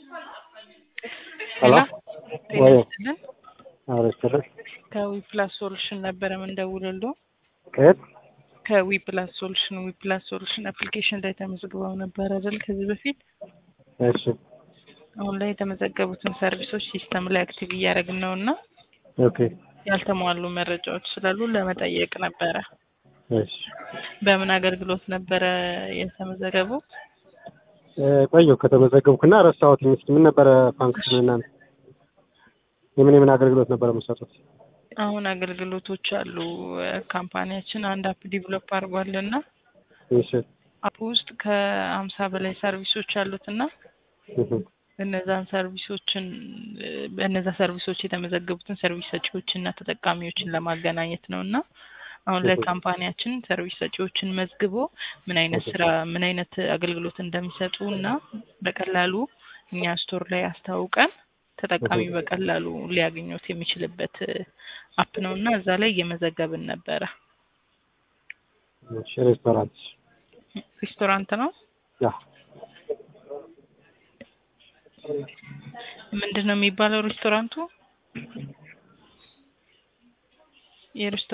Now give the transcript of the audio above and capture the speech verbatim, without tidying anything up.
ሄሎ ወይ ጤና አረስተለ ከዊፕላስ ሶሉሽን ነበረ ምን ደውልልዎ ከየት ከዊፕላስ ሶሉሽን ዊፕላስ ሶሉሽን አፕሊኬሽን ላይ ተመዝግበው ነበር አይደል ከዚህ በፊት እሺ አሁን ላይ የተመዘገቡትን ሰርቪሶች ሲስተም ላይ አክቲቭ እያደረግን ነውና ኦኬ ያልተሟሉ መረጃዎች ስላሉ ለመጠየቅ ነበረ እሺ በምን አገልግሎት ነበረ የተመዘገቡት ቆየሁ ከተመዘገብኩና ረሳሁት እስኪ ምን ነበረ ፋንክሽን እና የምን የምን አገልግሎት ነበረ መስጠት አሁን አገልግሎቶች አሉ ካምፓኒያችን አንድ አፕ ዲቨሎፕ አድርጓልና እሺ አፕ ውስጥ ከሀምሳ በላይ ሰርቪሶች አሉትና እነዛን ሰርቪሶችን በእነዛ ሰርቪሶች የተመዘገቡትን ሰርቪስ ሰጪዎችና ተጠቃሚዎችን ለማገናኘት ነውና አሁን ላይ ካምፓኒያችን ሰርቪስ ሰጪዎችን መዝግቦ ምን አይነት ስራ ምን አይነት አገልግሎት እንደሚሰጡና በቀላሉ እኛ ስቶር ላይ አስተዋውቀን ተጠቃሚ በቀላሉ ሊያገኙት የሚችልበት አፕ ነውና እዛ ላይ እየመዘገብን ነበረ እሺ ሬስቶራንት ሬስቶራንት ነው ያ ምንድነው የሚባለው ሬስቶራንቱ የሬስቶራንት